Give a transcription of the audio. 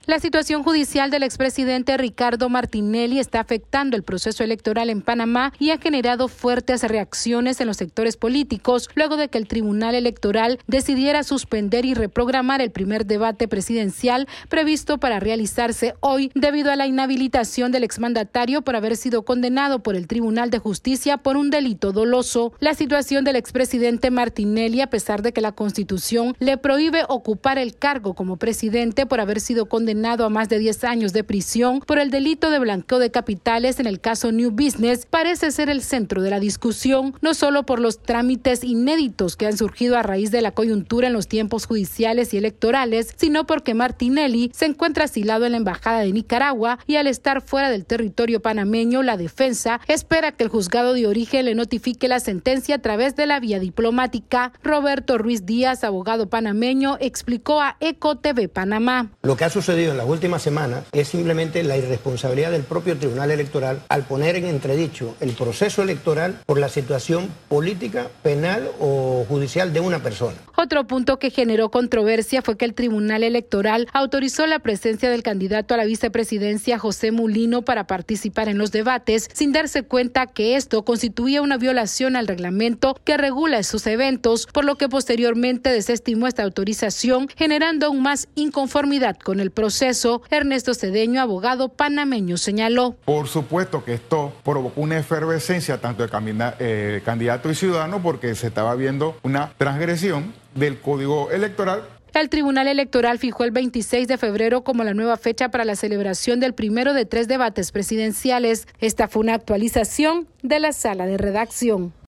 La situación judicial del expresidente Ricardo Martinelli está afectando el proceso electoral en Panamá y ha generado fuertes reacciones en los sectores políticos luego de que el Tribunal Electoral decidiera suspender y reprogramar el primer debate presidencial previsto para realizarse hoy debido a la inhabilitación del exmandatario por haber sido condenado por el Tribunal de Justicia por un delito doloso. La situación del expresidente Martinelli, a pesar de que la Constitución le prohíbe ocupar el cargo como presidente por haber sido condenado a más de 10 años de prisión por el delito de blanqueo de capitales en el caso New Business, parece ser el centro de la discusión, no solo por los trámites inéditos que han surgido a raíz de la coyuntura en los tiempos judiciales y electorales, sino porque Martinelli se encuentra asilado en la Embajada de Nicaragua y al estar fuera del territorio panameño, la defensa espera que el juzgado de origen le notifique la sentencia a través de la vía diplomática. Roberto Ruiz Díaz, abogado panameño, explicó a ECO TV Panamá. Lo que ha sucedido en las últimas semanas es simplemente la irresponsabilidad del propio Tribunal Electoral al poner en entredicho el proceso electoral por la situación política, penal o judicial de una persona. Otro punto que generó controversia fue que el Tribunal Electoral autorizó la presencia del candidato a la vicepresidencia José Mulino para participar en los debates sin darse cuenta que esto constituía una violación al reglamento que regula esos eventos, por lo que posteriormente desestimó esta autorización, generando aún más inconformidad con el proceso. Ernesto Cedeño, abogado panameño, señaló. Por supuesto que esto provocó una efervescencia tanto de candidato y ciudadano porque se estaba viendo una transgresión del Código Electoral. El Tribunal Electoral fijó el 26 de febrero como la nueva fecha para la celebración del primero de 3 debates presidenciales. Esta fue una actualización de la sala de redacción.